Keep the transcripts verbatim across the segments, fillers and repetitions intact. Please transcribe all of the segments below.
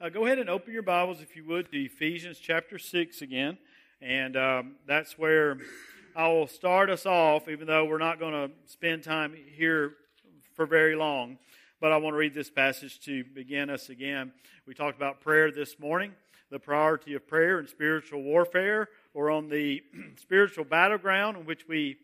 Uh, go ahead and open your Bibles, if you would, to Ephesians chapter six again. And um, that's where I will start us off, even though we're not going to spend time here for very long. But I want to read this passage to begin us again. We talked about prayer this morning, the priority of prayer in spiritual warfare, or on the spiritual battleground in which we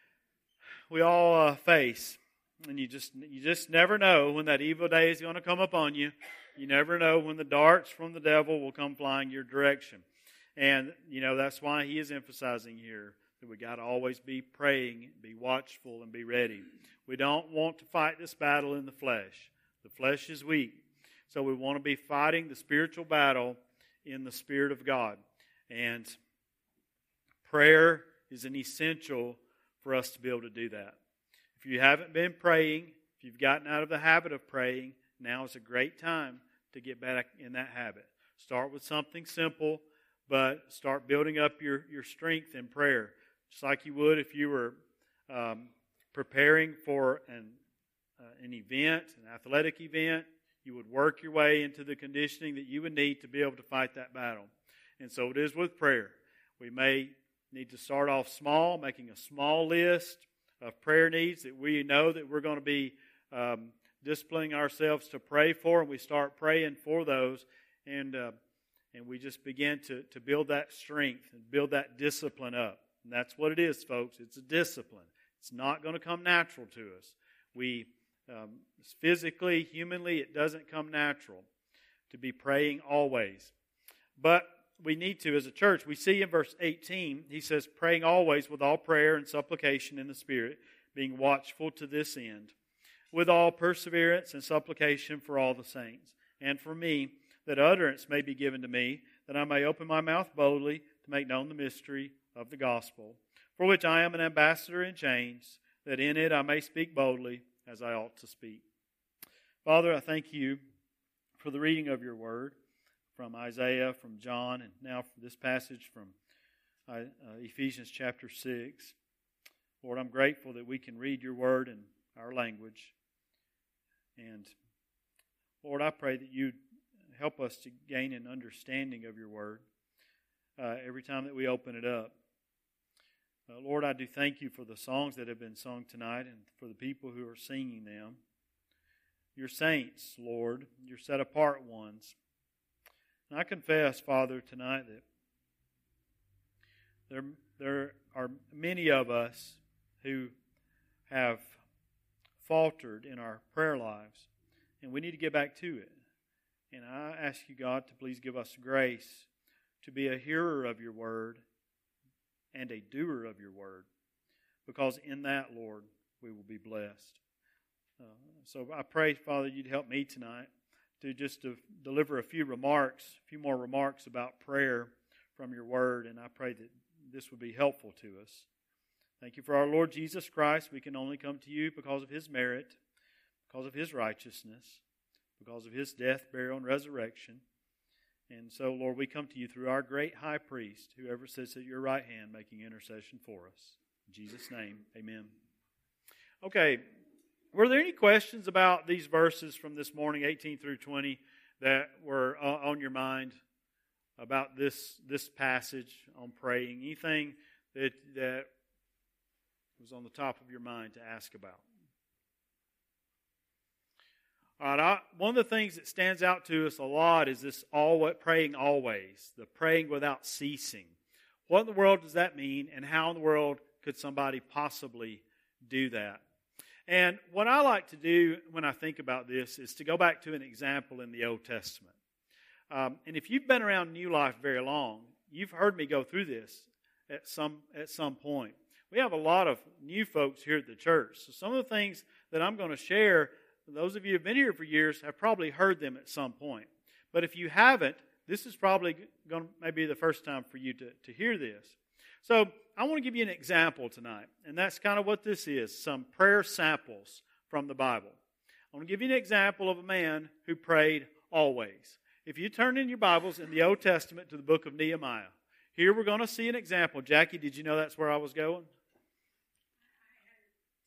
we all uh, face. And you just you just never know when that evil day is going to come upon you. You never know when the darts from the devil will come flying your direction. And, you know, that's why he is emphasizing here that we got to always be praying, be watchful, and be ready. We don't want to fight this battle in the flesh. The flesh is weak. So we want to be fighting the spiritual battle in the Spirit of God. And prayer is an essential for us to be able to do that. If you haven't been praying, if you've gotten out of the habit of praying, now is a great time to get back in that habit. Start with something simple, but start building up your, your strength in prayer. Just like you would if you were um, preparing for an, uh, an event, an athletic event. You would work your way into the conditioning that you would need to be able to fight that battle. And so it is with prayer. We may need to start off small, making a small list of prayer needs that we know that we're going to be um, disciplining ourselves to pray for, and we start praying for those, and uh, and we just begin to, to build that strength and build that discipline up. And that's what it is, folks. It's a discipline. It's not going to come natural to us. We um, physically, humanly, it doesn't come natural to be praying always. But we need to, as a church, we see in verse eighteen, he says, praying always with all prayer and supplication in the Spirit, being watchful to this end, with all perseverance and supplication for all the saints, and for me, that utterance may be given to me, that I may open my mouth boldly to make known the mystery of the gospel, for which I am an ambassador in chains, that in it I may speak boldly as I ought to speak. Father, I thank you for the reading of your word from Isaiah, from John, and now for this passage from uh, Ephesians chapter six. Lord, I'm grateful that we can read your word in our language. And Lord, I pray that you help us to gain an understanding of your word uh, every time that we open it up. Uh, Lord, I do thank you for the songs that have been sung tonight and for the people who are singing them. Your saints, Lord, your set apart ones. And I confess, Father, tonight that there, there are many of us who have faltered in our prayer lives, and we need to get back to it. And I ask you, God, to please give us grace to be a hearer of your word and a doer of your word, because in that, Lord, we will be blessed. Uh, so I pray, Father, you'd help me tonight to just to deliver a few remarks, a few more remarks about prayer from your word, and I pray that this would be helpful to us. Thank you for our Lord Jesus Christ. We can only come to you because of his merit, because of his righteousness, because of his death, burial, and resurrection. And so, Lord, we come to you through our great high priest, whoever sits at your right hand making intercession for us. In Jesus' name, amen. Okay, were there any questions about these verses from this morning, eighteen through twenty, that were on your mind about this this passage on praying? Anything that that was on the top of your mind to ask about? All right, I, one of the things that stands out to us a lot is this all praying always, the praying without ceasing. What in the world does that mean, and how in the world could somebody possibly do that? And what I like to do when I think about this is to go back to an example in the Old Testament. Um, and if you've been around New Life very long, you've heard me go through this at some at some point. We have a lot of new folks here at the church. So some of the things that I'm going to share, those of you who have been here for years have probably heard them at some point. But if you haven't, this is probably going to maybe the first time for you to, to hear this. So I want to give you an example tonight, and that's kind of what this is, some prayer samples from the Bible. I want to give you an example of a man who prayed always. If you turn in your Bibles in the Old Testament to the book of Nehemiah, here we're going to see an example. Jackie, did you know that's where I was going?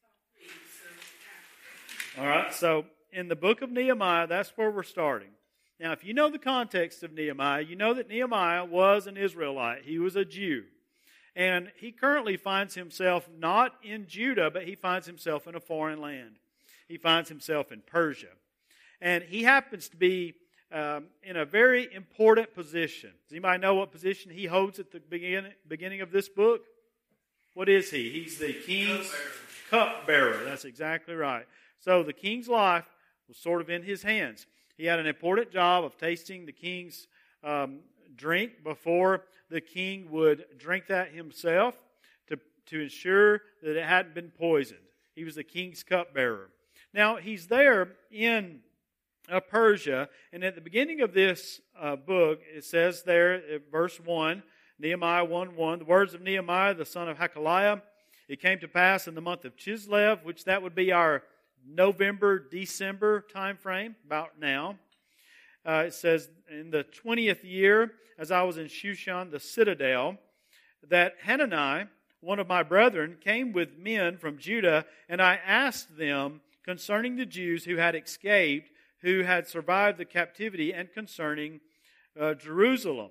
All right, so in the book of Nehemiah, that's where we're starting. Now, if you know the context of Nehemiah, you know that Nehemiah was an Israelite. He was a Jew. And he currently finds himself not in Judah, but he finds himself in a foreign land. He finds himself in Persia. And he happens to be um, in a very important position. Does anybody know what position he holds at the begin, beginning of this book? What is he? He's the king's cupbearer. That's exactly right. So the king's life was sort of in his hands. He had an important job of tasting the king's um, drink before the king would drink that himself to, to ensure that it hadn't been poisoned. He was the king's cupbearer. Now, he's there in uh, Persia, and at the beginning of this uh, book, it says there, at verse one, Nehemiah one one, the words of Nehemiah, the son of Hakaliah, it came to pass in the month of Chislev, which that would be our November, December time frame, about now. Uh, it says, in the twentieth year, as I was in Shushan, the citadel, that Hanani, one of my brethren, came with men from Judah, and I asked them concerning the Jews who had escaped, who had survived the captivity, and concerning uh, Jerusalem.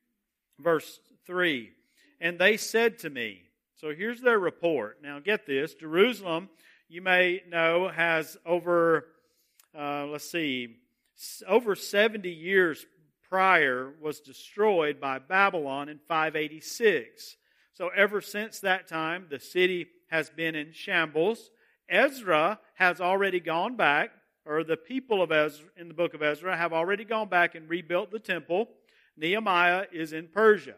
Verse three, and they said to me, so here's their report. Now get this, Jerusalem, you may know, has over, uh, let's see, over seventy years prior was destroyed by Babylon in five eighty-six. So ever since that time, the city has been in shambles. Ezra has already gone back, or the people of Ezra in the book of Ezra have already gone back and rebuilt the temple. Nehemiah is in Persia.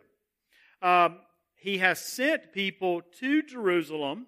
Um, he has sent people to Jerusalem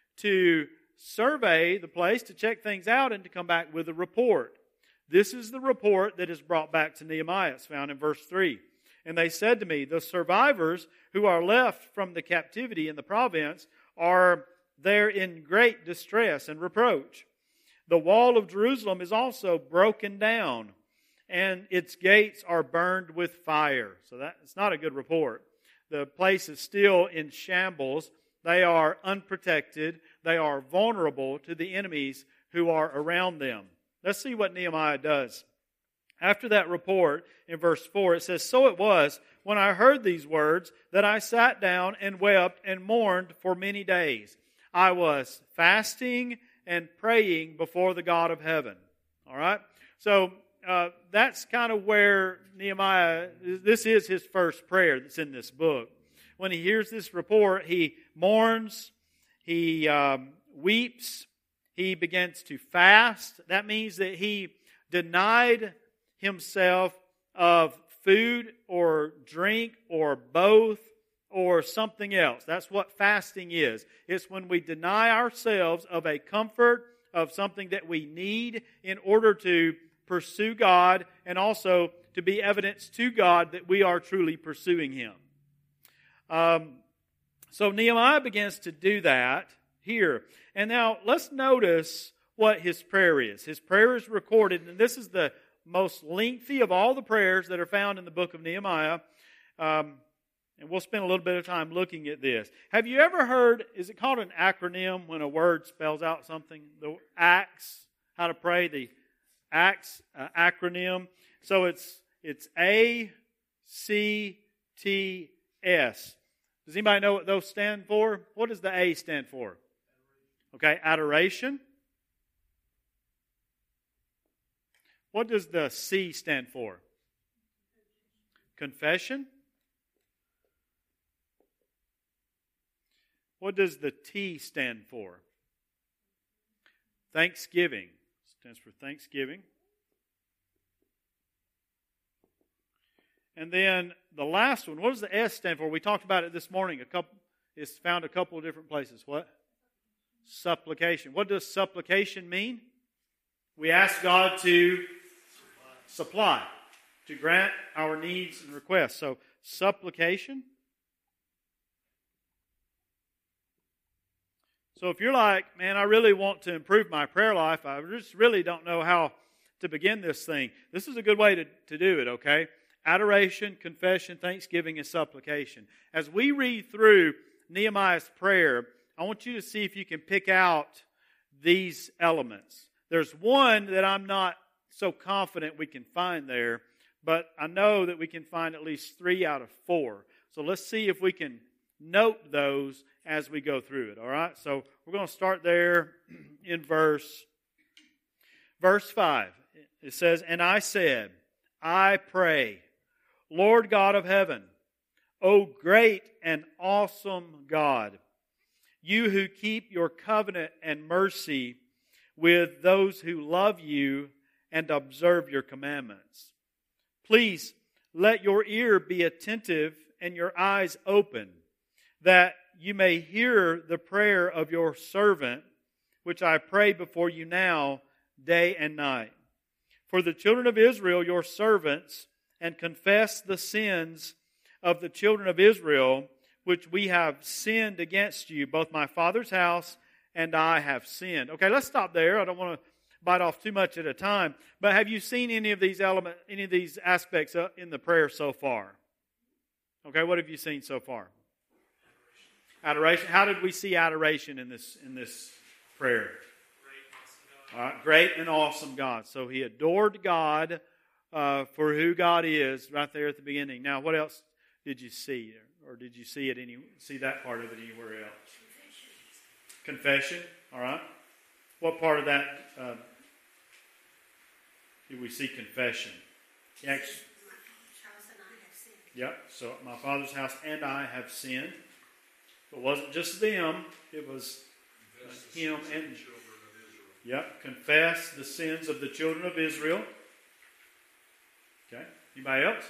to survey the place, to check things out, and to come back with a report. This is the report that is brought back to Nehemiah. It's found in verse three. And they said to me, the survivors who are left from the captivity in the province are there in great distress and reproach. The wall of Jerusalem is also broken down, and its gates are burned with fire. So that it's not a good report. The place is still in shambles. They are unprotected. They are vulnerable to the enemies who are around them. Let's see what Nehemiah does. After that report, in verse four, it says, so it was, when I heard these words, that I sat down and wept and mourned for many days. I was fasting and praying before the God of heaven. All right? So uh, that's kind of where Nehemiah, this is his first prayer that's in this book. When he hears this report, he mourns, he um, weeps, he begins to fast. That means that he denied himself of food or drink or both or something else. That's what fasting is. It's when we deny ourselves of a comfort, of something that we need in order to pursue God and also to be evidence to God that we are truly pursuing Him. Um, so Nehemiah begins to do that here. And now let's notice what his prayer is. His prayer is recorded, and this is the most lengthy of all the prayers that are found in the book of Nehemiah. Um, and we'll spend a little bit of time looking at this. Have you ever heard, is it called an acronym when a word spells out something? The ACTS, how to pray, the ACTS uh, acronym. So it's it's A C T S. Does anybody know what those stand for? What does the A stand for? Okay, adoration. What does the C stand for? Confession. What does the T stand for? Thanksgiving. Stands for thanksgiving. And then the last one, what does the S stand for? We talked about it this morning. A couple, it's found a couple of different places. What? Supplication. What does supplication mean? We ask God to supply, to grant our needs and requests. So, supplication. So if you're like, man, I really want to improve my prayer life, I just really don't know how to begin this thing, this is a good way to, to do it, okay? Adoration, confession, thanksgiving, and supplication. As we read through Nehemiah's prayer, I want you to see if you can pick out these elements. There's one that I'm not so confident we can find there, but I know that we can find at least three out of four. So let's see if we can note those as we go through it, all right? So we're going to start there in verse, verse five. It says, "And I said, I pray, Lord God of heaven, O great and awesome God, you who keep your covenant and mercy with those who love you and observe your commandments. Please let your ear be attentive and your eyes open, that you may hear the prayer of your servant, which I pray before you now, day and night. For the children of Israel, your servants, and confess the sins of the children of Israel, which we have sinned against you. Both my father's house and I have sinned." Okay, let's stop there. I don't want to bite off too much at a time. But have you seen any of these elements, any of these aspects in the prayer so far? Okay, what have you seen so far? Adoration. How did we see adoration in this in this prayer? All right, great and awesome God. So he adored God uh, for who God is right there at the beginning. Now, what else did you see, or did you see it any see that part of it anywhere else? Confession. All right. What part of that uh, did we see confession? Yes. Yep. So my father's house and I have sinned. It wasn't just them. It was uh, him and. Yep. Confess the sins of the children of Israel. Okay. Anybody else?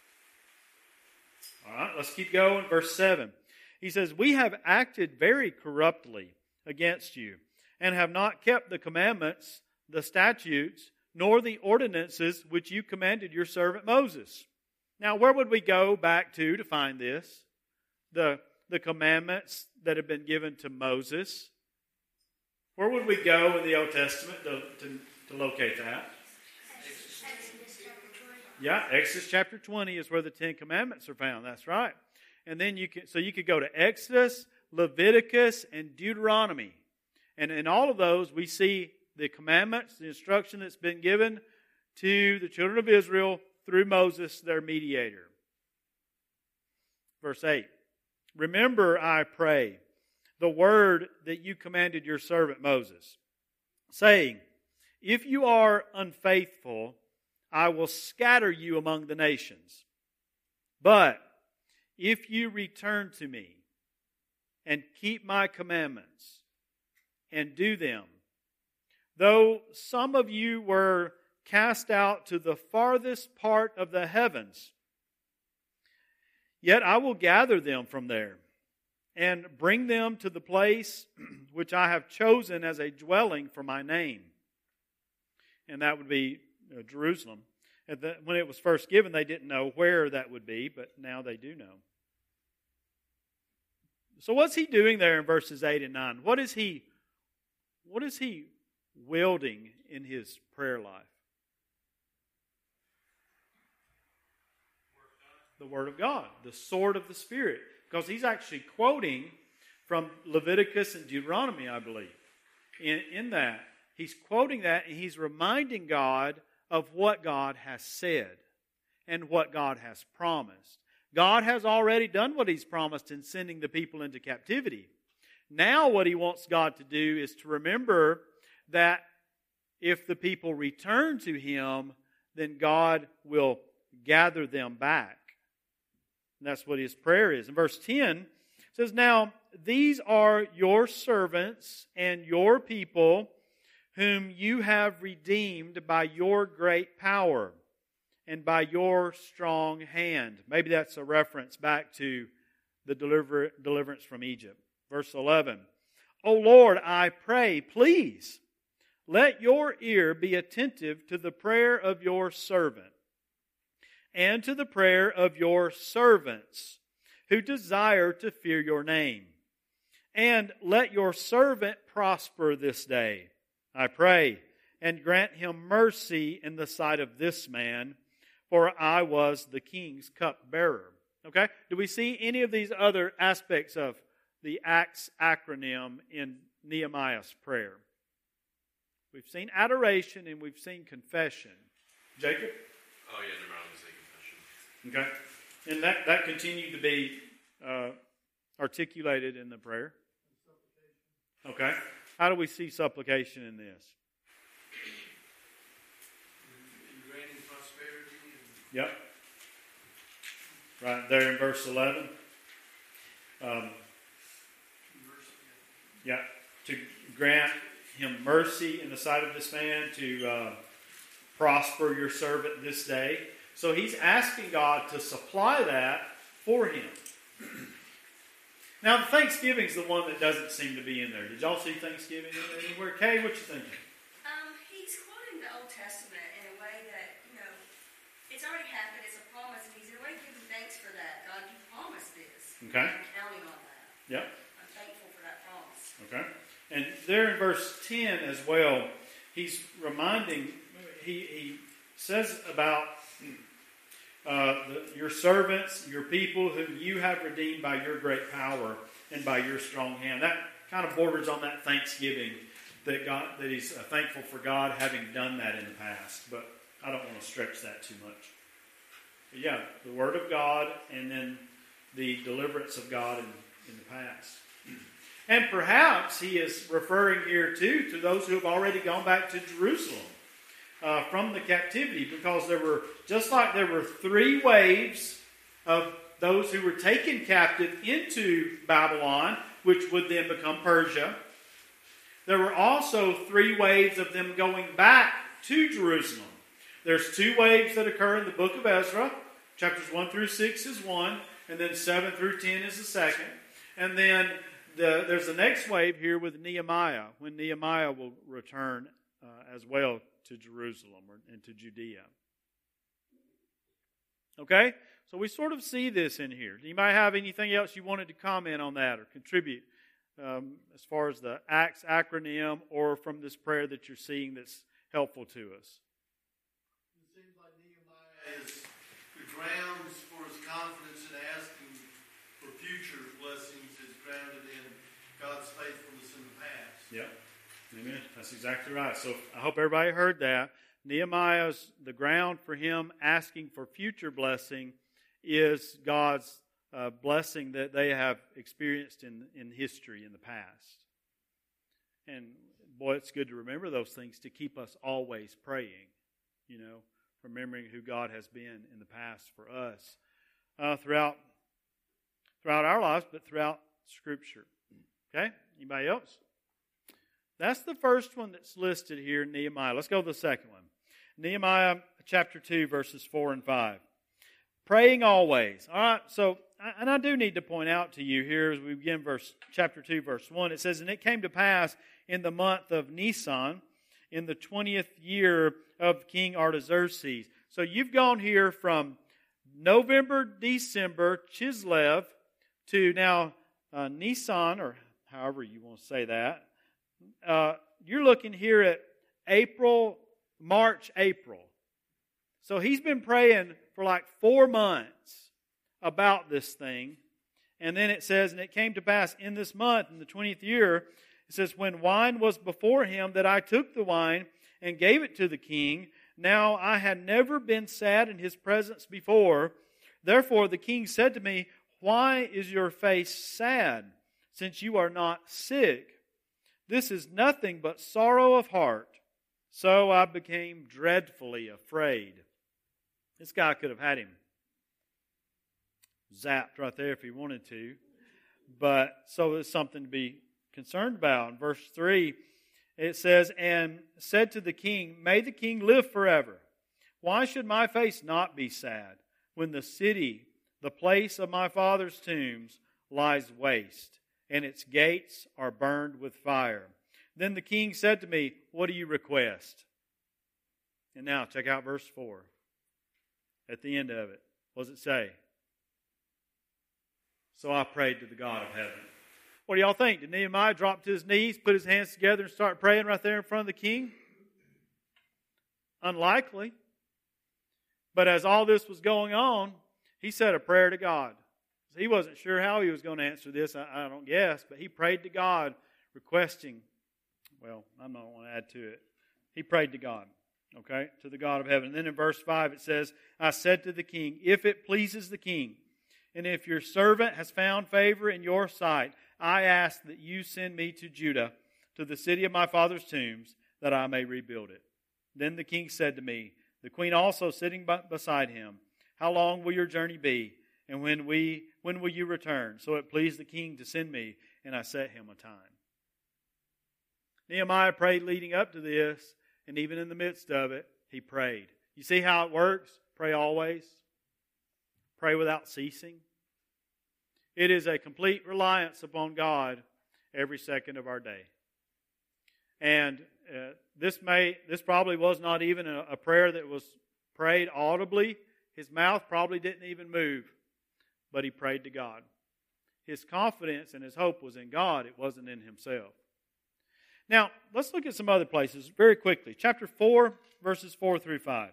All right. Let's keep going. Verse seven. He says, "We have acted very corruptly against you, and have not kept the commandments, the statutes, nor the ordinances which you commanded your servant Moses." Now, where would we go back to to find this? The, the commandments that have been given to Moses. Where would we go in the Old Testament to, to, to locate that? Yeah, Exodus chapter twenty is where the Ten Commandments are found. That's right. And then you can, so you could go to Exodus, Leviticus, and Deuteronomy. And in all of those, we see the commandments, the instruction that's been given to the children of Israel through Moses, their mediator. Verse eight. "Remember, I pray, the word that you commanded your servant Moses, saying, if you are unfaithful, I will scatter you among the nations. But if you return to me and keep my commandments and do them, though some of you were cast out to the farthest part of the heavens, yet I will gather them from there and bring them to the place which I have chosen as a dwelling for my name." And that would be you know, Jerusalem. And the, when it was first given, they didn't know where that would be, but now they do know. So what's he doing there in verses eight and nine? What is he, what is he wielding in his prayer life? The Word of God, the sword of the Spirit. Because he's actually quoting from Leviticus and Deuteronomy, I believe. In, in that, he's quoting that and he's reminding God of what God has said and what God has promised. God has already done what he's promised in sending the people into captivity. Now what he wants God to do is to remember that if the people return to him, then God will gather them back. And that's what his prayer is. In verse ten, it says, "Now these are your servants and your people, whom you have redeemed by your great power and by your strong hand." Maybe that's a reference back to the deliver, deliverance from Egypt. Verse eleven, "O Lord, I pray, please, let your ear be attentive to the prayer of your servant and to the prayer of your servants who desire to fear your name. And let your servant prosper this day, I pray, and grant him mercy in the sight of this man, for I was the king's cupbearer." Okay? Do we see any of these other aspects of the ACTS acronym in Nehemiah's prayer? We've seen adoration and we've seen confession. Jacob? Oh, yeah, never mind. I was saying confession. Okay. And that, that continued to be uh, articulated in the prayer. Okay. How do we see supplication in this? Granting prosperity. Yep. Right there in verse eleven. Um, yeah. To grant him mercy in the sight of this man, to uh, prosper your servant this day. So he's asking God to supply that for him. Now, Thanksgiving is the one that doesn't seem to be in there. Did y'all see Thanksgiving anywhere? Kay, what you thinking? Um, he's quoting the Old Testament in a way that, you know, it's already happened, it's a promise, and he's in a way giving thanks for that. God, you promised this. Okay. I'm counting on that. Yep. I'm thankful for that promise. Okay. And there in verse ten as well, he's reminding, he, he says about uh, the, your servants, your people whom you have redeemed by your great power and by your strong hand. That kind of borders on that thanksgiving that God, that he's uh, thankful for God having done that in the past. But I don't want to stretch that too much. But yeah, the Word of God and then the deliverance of God in, in the past. And perhaps he is referring here too to those who have already gone back to Jerusalem uh, from the captivity, because there were, just like there were three waves of those who were taken captive into Babylon, which would then become Persia, there were also three waves of them going back to Jerusalem. There's two waves that occur in the book of Ezra. Chapters one through six is one, and then seven through ten is the second. And then the, there's the next wave here with Nehemiah, when Nehemiah will return uh, as well to Jerusalem or, and to Judea. Okay? So we sort of see this in here. Do you might have anything else you wanted to comment on that or contribute um, as far as the ACTS acronym or from this prayer that you're seeing that's helpful to us? It seems like Nehemiah is the grounds for his confidence in asking for future blessings is grounded in God's faithfulness in the past. Yep. Amen. That's exactly right. So I hope everybody heard that. Nehemiah's, the ground for him asking for future blessing is God's uh, blessing that they have experienced in, in history in the past. And boy, it's good to remember those things to keep us always praying, you know, remembering who God has been in the past for us uh, throughout throughout our lives, but throughout Scripture. Okay? Anybody else? That's the first one that's listed here in Nehemiah. Let's go to the second one. Nehemiah chapter two, verses four and five. Praying always. All right, so, and I do need to point out to you here as we begin verse chapter two, verse one. It says, "And it came to pass in the month of Nisan, in the twentieth year of King Artaxerxes." So you've gone here from November, December, Chislev, to now uh, Nisan, or however you want to say that. Uh, you're looking here at April, March, April. So he's been praying for like four months about this thing. And then it says, "And it came to pass in this month, in the twentieth year," it says, "when wine was before him, that I took the wine and gave it to the king. Now I had never been sad in his presence before. Therefore the king said to me, Why is your face sad, since you are not sick? This is nothing but sorrow of heart. So I became dreadfully afraid." This guy could have had him zapped right there if he wanted to. But so it's something to be concerned about. In verse three, it says, "And said to the king, May the king live forever. Why should my face not be sad, when the city, the place of my father's tombs, lies waste, and its gates are burned with fire? Then the king said to me, What do you request?" And now check out verse four. At the end of it, what does it say? "So I prayed to the God of heaven." What do y'all think? Did Nehemiah drop to his knees, put his hands together, and start praying right there in front of the king? Unlikely. But as all this was going on, he said a prayer to God. He wasn't sure how he was going to answer this, I, I don't guess, but he prayed to God, requesting, well, I'm not going to add to it, He prayed to God, okay, to the God of heaven. And then in verse five it says, I said to the king, if it pleases the king, and if your servant has found favor in your sight, I ask that you send me to Judah, to the city of my father's tombs, that I may rebuild it. Then the king said to me, the queen also sitting by, beside him, how long will your journey be? And when we when will you return? So it pleased the king to send me, and I set him a time. Nehemiah prayed leading up to this, and even in the midst of it, he prayed. You see how it works? Pray always. Pray without ceasing. It is a complete reliance upon God every second of our day. And uh, this may this probably was not even a, a prayer that was prayed audibly. His mouth probably didn't even move, but he prayed to God. His confidence and his hope was in God. It wasn't in himself. Now, let's look at some other places very quickly. Chapter four, verses four through five.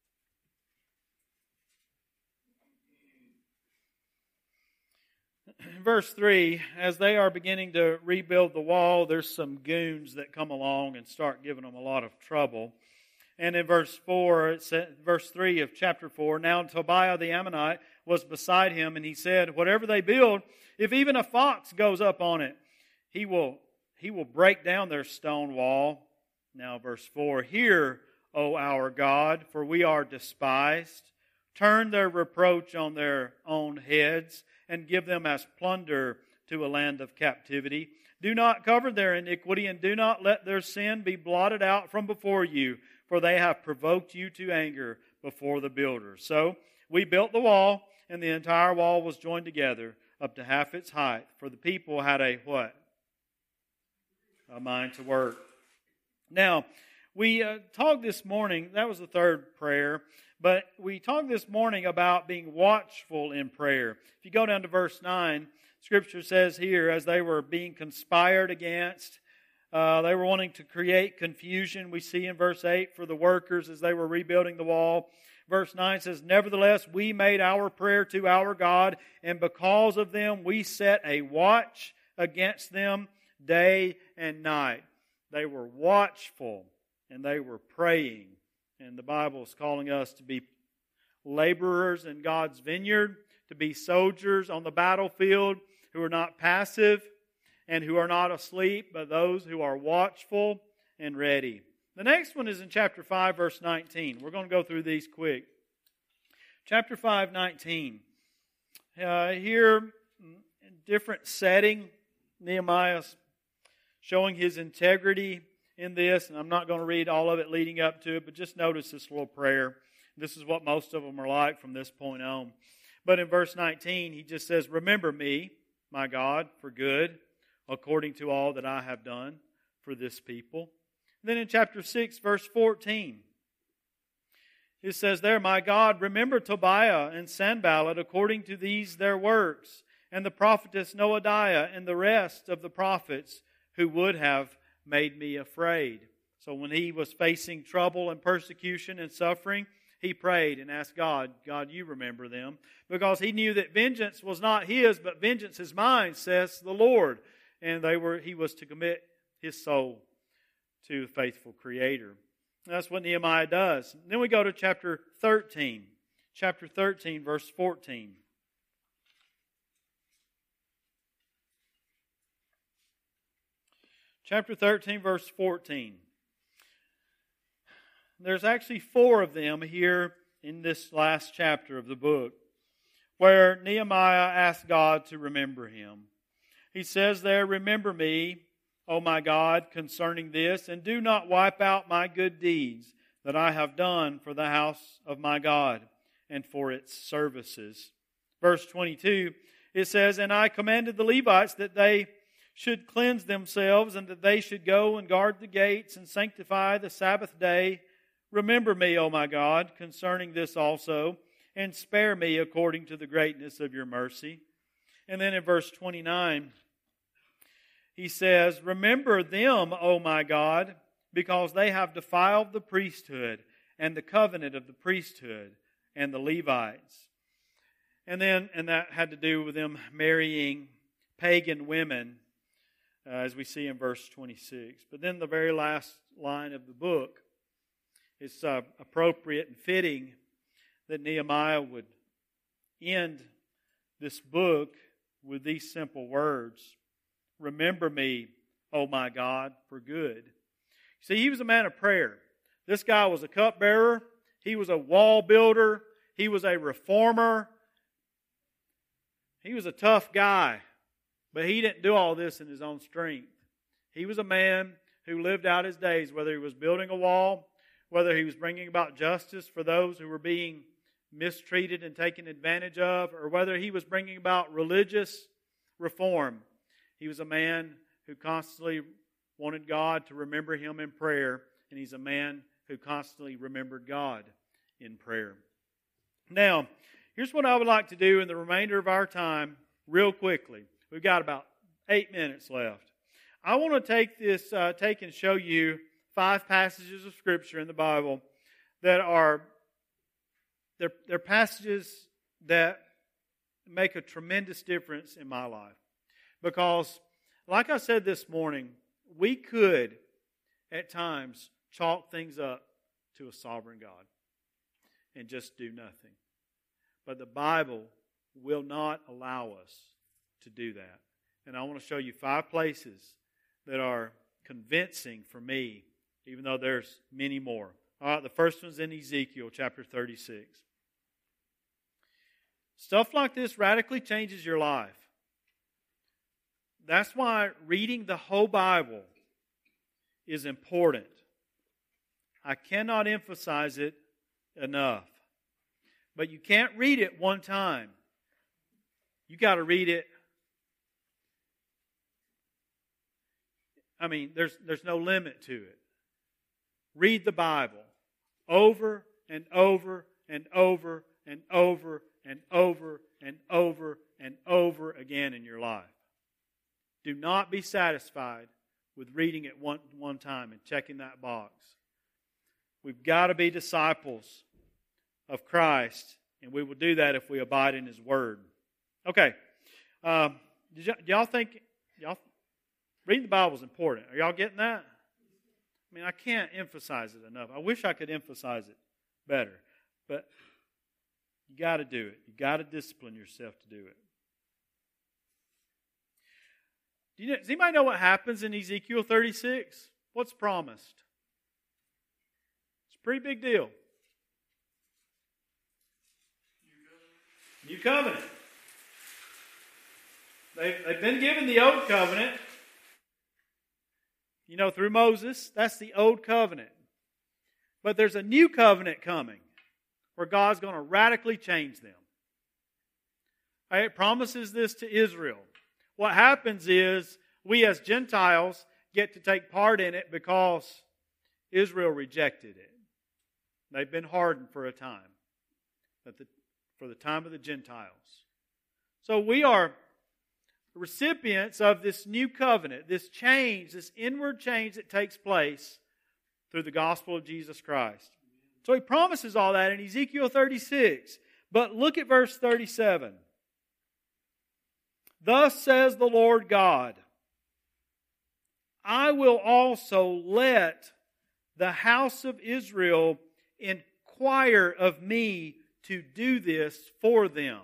Verse three, as they are beginning to rebuild the wall, there's some goons that come along and start giving them a lot of trouble. And in verse four, it says, verse three of chapter four, now Tobiah the Ammonite was beside him, and he said, whatever they build, if even a fox goes up on it, he will he will break down their stone wall. Now verse four, hear, O our God, for we are despised. Turn their reproach on their own heads, and give them as plunder to a land of captivity. Do not cover their iniquity, and do not let their sin be blotted out from before you, for they have provoked you to anger before the builders. So we built the wall, and the entire wall was joined together up to half its height, for the people had a what? A mind to work. Now, we uh, talked this morning, that was the third prayer, but we talked this morning about being watchful in prayer. If you go down to verse nine, Scripture says here, as they were being conspired against, uh, they were wanting to create confusion. We see in verse eight for the workers as they were rebuilding the wall. Verse nine says, nevertheless, we made our prayer to our God, and because of them we set a watch against them day and night. They were watchful and they were praying. And the Bible is calling us to be laborers in God's vineyard, to be soldiers on the battlefield who are not passive and who are not asleep, but those who are watchful and ready. The next one is in chapter five, verse nineteen. We're going to go through these quick. Chapter five, nineteen. Uh, here, in different setting, Nehemiah's showing his integrity in this, and I'm not going to read all of it leading up to it, but just notice this little prayer. This is what most of them are like from this point on. But in verse nineteen, he just says, remember me, my God, for good, according to all that I have done for this people. Then in chapter six, verse fourteen, it says there, my God, remember Tobiah and Sanballat according to these their works, and the prophetess Noadiah and the rest of the prophets who would have made me afraid. So when he was facing trouble and persecution and suffering, he prayed and asked God, God, you remember them. Because he knew that vengeance was not his, but vengeance is mine, says the Lord. And they were he was to commit his soul to the faithful Creator. And that's what Nehemiah does. And then we go to chapter thirteen. Chapter thirteen, verse fourteen. Chapter thirteen, verse fourteen. There's actually four of them here in this last chapter of the book where Nehemiah asks God to remember him. He says there, remember me, O my God, concerning this, and do not wipe out my good deeds that I have done for the house of my God and for its services. Verse twenty-two, it says, and I commanded the Levites that they should cleanse themselves and that they should go and guard the gates and sanctify the Sabbath day. Remember me, O my God, concerning this also, and spare me according to the greatness of your mercy. And then in verse twenty-nine, he says, remember them, O my God, because they have defiled the priesthood and the covenant of the priesthood and the Levites. And then, and that had to do with them marrying pagan women, uh, as we see in verse twenty-six. But then the very last line of the book it's uh, appropriate and fitting that Nehemiah would end this book with these simple words. Remember me, O my God, for good. See, he was a man of prayer. This guy was a cupbearer. He was a wall builder. He was a reformer. He was a tough guy. But he didn't do all this in his own strength. He was a man who lived out his days, whether he was building a wall, whether he was bringing about justice for those who were being mistreated and taken advantage of, or whether he was bringing about religious reform. He was a man who constantly wanted God to remember him in prayer, and he's a man who constantly remembered God in prayer. Now, here's what I would like to do in the remainder of our time, real quickly. We've got about eight minutes left. I want to take this, uh, take and show you five passages of Scripture in the Bible that are they're, they're passages that make a tremendous difference in my life. Because, like I said this morning, we could, at times, chalk things up to a sovereign God and just do nothing. But the Bible will not allow us to do that. And I want to show you five places that are convincing for me, even though there's many more. All right, the first one's in Ezekiel chapter thirty-six. Stuff like this radically changes your life. That's why reading the whole Bible is important. I cannot emphasize it enough. But you can't read it one time. You got to read it. I mean, there's there's no limit to it. Read the Bible over and over and over and over and over and over and over again in your life. Do not be satisfied with reading it one, one time and checking that box. We've got to be disciples of Christ, and we will do that if we abide in His Word. Okay. Um, did y- y'all think, y'all, reading the Bible is important. Are y'all getting that? I mean, I can't emphasize it enough. I wish I could emphasize it better. But you got to do it. You got to discipline yourself to do it. Do you know, does anybody know what happens in Ezekiel thirty-six? What's promised? It's a pretty big deal. New covenant. They've, they've been given the old covenant. You know, through Moses, that's the old covenant. But there's a new covenant coming where God's going to radically change them. It promises this to Israel. What happens is we as Gentiles get to take part in it because Israel rejected it. They've been hardened for a time, but the, for the time of the Gentiles. So we are recipients of this new covenant, this change, this inward change that takes place through the gospel of Jesus Christ. So He promises all that in Ezekiel thirty-six. But look at verse thirty-seven. Thus says the Lord God, I will also let the house of Israel inquire of me to do this for them.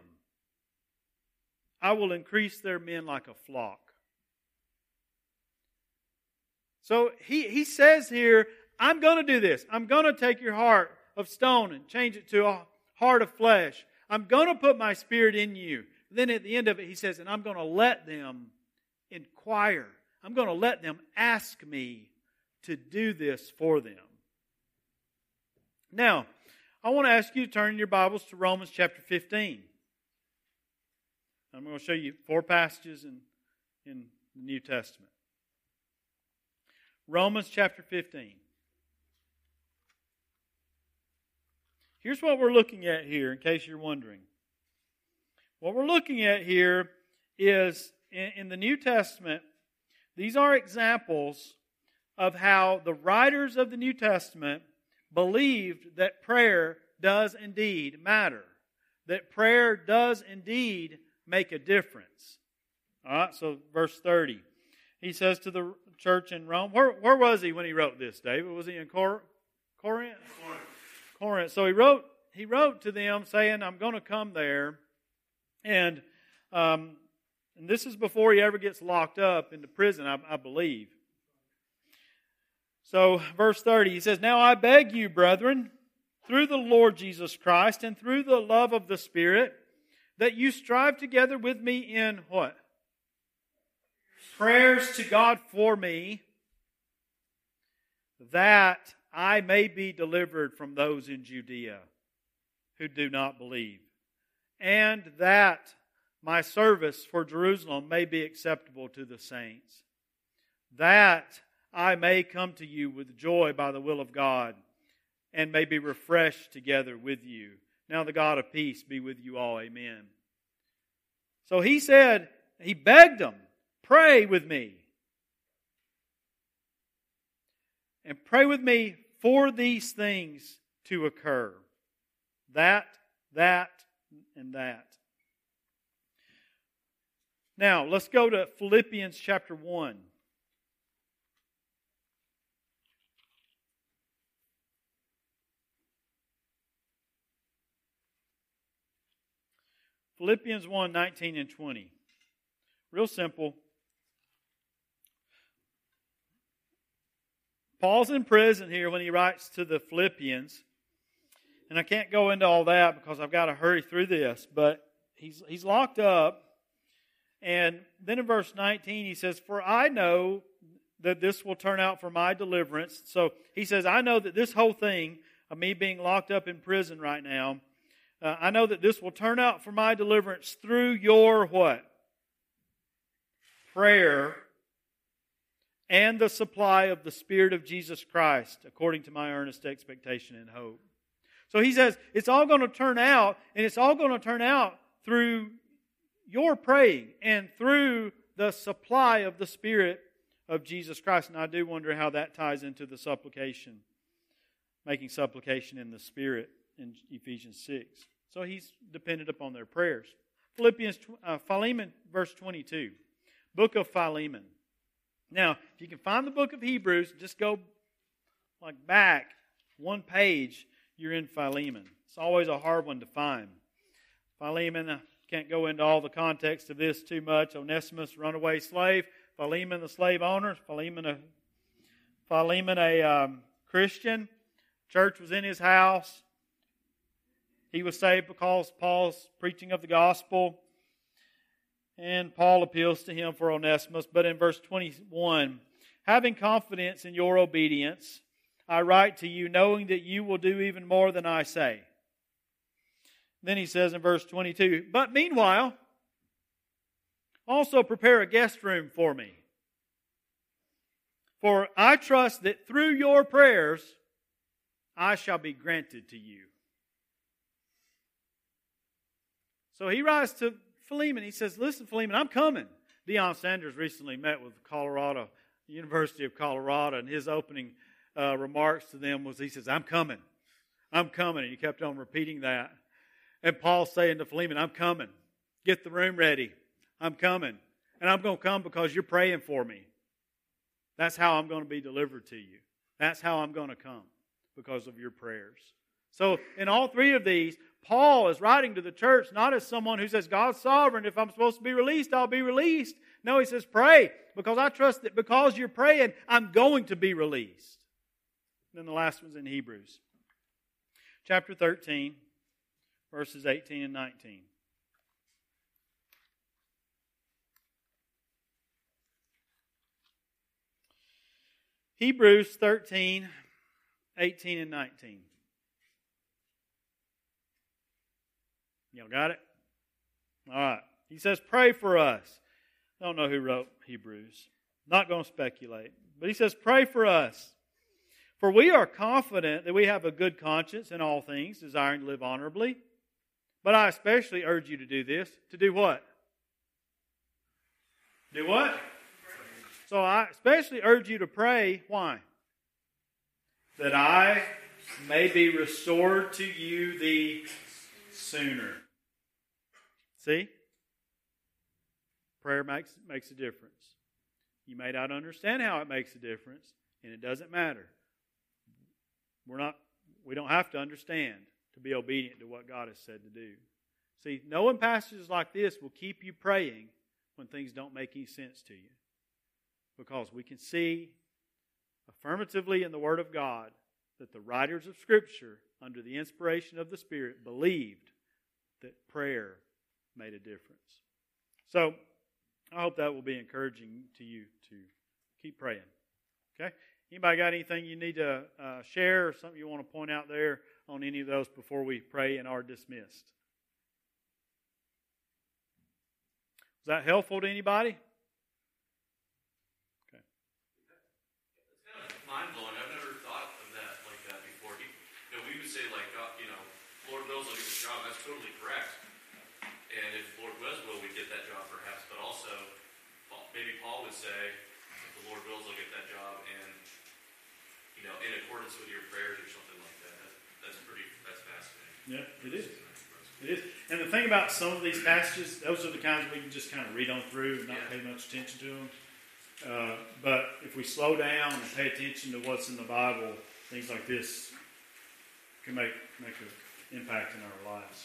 I will increase their men like a flock. So he, he says here, I'm going to do this. I'm going to take your heart of stone and change it to a heart of flesh. I'm going to put my Spirit in you. Then at the end of it, he says, and I'm going to let them inquire. I'm going to let them ask me to do this for them. Now, I want to ask you to turn your Bibles to Romans chapter fifteen. I'm going to show you four passages in, in the New Testament. Romans chapter fifteen. Here's what we're looking at here, in case you're wondering. What we're looking at here is, in, in the New Testament, these are examples of how the writers of the New Testament believed that prayer does indeed matter. That prayer does indeed make a difference. All right, so verse thirty. He says to the church in Rome, where, where was he when he wrote this, David? Was he in Cor- Corinth? Corinth. Corinth. So he wrote he wrote to them saying, I'm going to come there. And, um, and this is before he ever gets locked up into prison, I, I believe. So verse thirty, he says, Now I beg you, brethren, through the Lord Jesus Christ and through the love of the Spirit, that you strive together with me in what? Prayers to God for me, that I may be delivered from those in Judea who do not believe, and that my service for Jerusalem may be acceptable to the saints, that I may come to you with joy by the will of God, and may be refreshed together with you. Now the God of peace be with you all. Amen. So he said, he begged them, pray with me. And pray with me for these things to occur. That, that, and that. Now, let's go to Philippians chapter one. Philippians one, nineteen and twenty. Real simple. Paul's in prison here when he writes to the Philippians. And I can't go into all that because I've got to hurry through this. But he's he's locked up. And then in verse nineteen he says, For I know that this will turn out for my deliverance. So he says, I know that this whole thing of me being locked up in prison right now, uh, I know that this will turn out for my deliverance through your what? Prayer and the supply of the Spirit of Jesus Christ, according to my earnest expectation and hope. So he says, it's all going to turn out, and it's all going to turn out through your praying and through the supply of the Spirit of Jesus Christ. And I do wonder how that ties into the supplication, making supplication in the Spirit in Ephesians six. So he's dependent upon their prayers. Philippians, uh, Philemon, verse twenty-two. Book of Philemon. Now, if you can find the book of Hebrews, just go like back one page, you're in Philemon. It's always a hard one to find. Philemon, I can't go into all the context of this too much. Onesimus, runaway slave. Philemon, the slave owner. Philemon, a, Philemon, a um, Christian. Church was in his house. He was saved because Paul's preaching of the gospel. And Paul appeals to him for Onesimus. But in verse twenty-one, having confidence in your obedience, I write to you, knowing that you will do even more than I say. Then he says in verse twenty-two, but meanwhile, also prepare a guest room for me. For I trust that through your prayers, I shall be granted to you. So he writes to Philemon. He says, listen, Philemon, I'm coming. Deion Sanders recently met with Colorado, the University of Colorado, and his opening uh, remarks to them was, he says, I'm coming. I'm coming. And he kept on repeating that. And Paul's saying to Philemon, I'm coming. Get the room ready. I'm coming. And I'm going to come because you're praying for me. That's how I'm going to be delivered to you. That's how I'm going to come, because of your prayers. So in all three of these, Paul is writing to the church not as someone who says, God's sovereign. If I'm supposed to be released, I'll be released. No, he says, pray, because I trust that because you're praying, I'm going to be released. And then the last one's in Hebrews. Chapter thirteen, verses eighteen and nineteen. Hebrews thirteen, eighteen and nineteen. Y'all got it? All right. He says, pray for us. I don't know who wrote Hebrews. Not going to speculate. But he says, pray for us. For we are confident that we have a good conscience in all things, desiring to live honorably. But I especially urge you to do this. To do what? Do what? So I especially urge you to pray. Why? That I may be restored to you the sooner. See? Prayer makes, makes a difference. You may not understand how it makes a difference, and it doesn't matter. we're not, we don't have to understand to be obedient to what God has said to do. See, knowing passages like this will keep you praying when things don't make any sense to you. Because we can see affirmatively in the Word of God that the writers of Scripture, under the inspiration of the Spirit, believed that prayer made a difference. So, I hope that will be encouraging to you to keep praying. Okay? Anybody got anything you need to uh, share or something you want to point out there on any of those before we pray and are dismissed? Was that helpful to anybody? Okay. It's kind of mind-blowing. I've never thought of that like that before. He, you know, we would say, like, uh, you know, Lord wills, I'll get this job. That's totally correct. And if Lord was will, we'd get that job perhaps. But also, maybe Paul would say, if the Lord wills, I'll get that job. And, you know, in accordance with your prayers or something like that. that that's pretty, that's fascinating. Yeah, it is. It is. And the thing about some of these passages, those are the kinds we can just kind of read on through and not yeah. pay much attention to them. Uh, but if we slow down and pay attention to what's in the Bible, things like this can make, make an impact in our lives.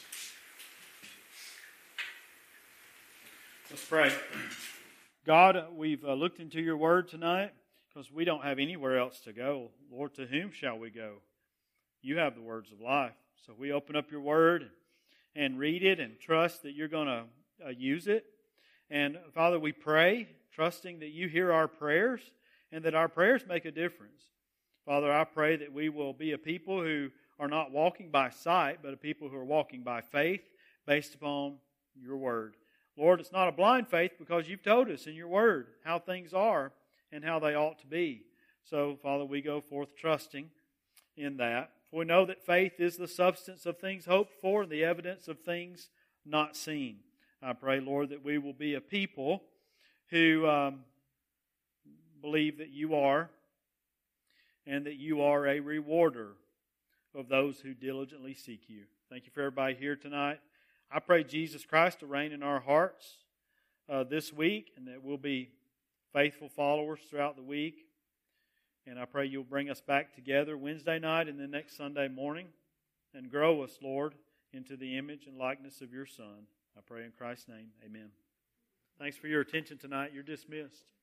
Let's pray. God, we've uh, looked into your word tonight because we don't have anywhere else to go. Lord, to whom shall we go? You have the words of life. So we open up your word and read it and trust that you're going to uh, use it. And Father, we pray, trusting that you hear our prayers and that our prayers make a difference. Father, I pray that we will be a people who are not walking by sight, but a people who are walking by faith based upon your word. Lord, it's not a blind faith because you've told us in your word how things are and how they ought to be. So, Father, we go forth trusting in that. For we know that faith is the substance of things hoped for and the evidence of things not seen. I pray, Lord, that we will be a people who um, believe that you are and that you are a rewarder of those who diligently seek you. Thank you for everybody here tonight. I pray Jesus Christ to reign in our hearts uh, this week and that we'll be faithful followers throughout the week. And I pray you'll bring us back together Wednesday night and then next Sunday morning and grow us, Lord, into the image and likeness of your Son. I pray in Christ's name, amen. Thanks for your attention tonight. You're dismissed.